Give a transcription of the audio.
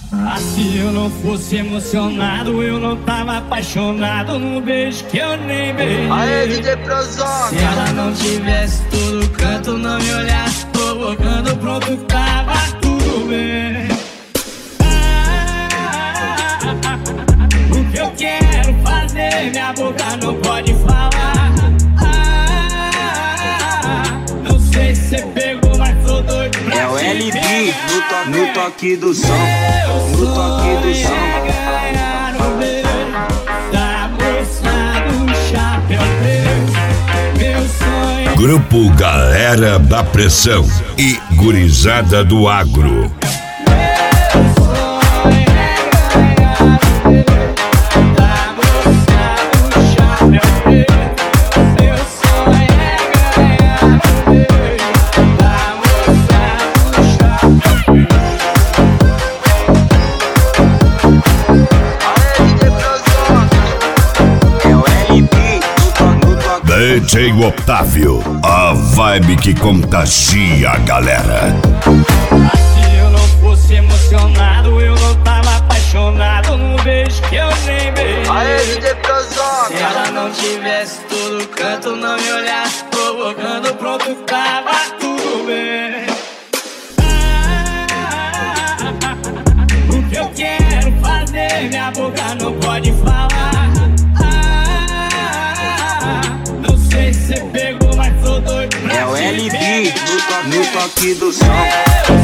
Se eu não fosse emocionado, eu não tava apaixonado num beijo que eu nem beijei. Aê, DJ Prozão. Se ela não tivesse todo canto, não me olhasse provocando, pronto, tava tudo bem. O que eu quero fazer, minha boca não pode falar. Não sei se você pegou, mas tô doido pra É o te LB pegar. no toque do som. No toque do som. Ganhar o beijo da moça do chapéu preto. Meu sonho. Grupo Galera da Pressão e Gurizada do Agro. DJ Otávio, a vibe que contagia a galera. Se eu não fosse emocionado, eu não tava apaixonado num beijo que eu nem beijei. Aê, DJ Prozão. Se ela não tivesse todo canto, não me olhasse provocando, pronto, tava tudo bem. O que eu quero fazer, minha boca não pode falar. Não sei se você pegou, mas tô doido pra É o te LB pegar. no toque do som.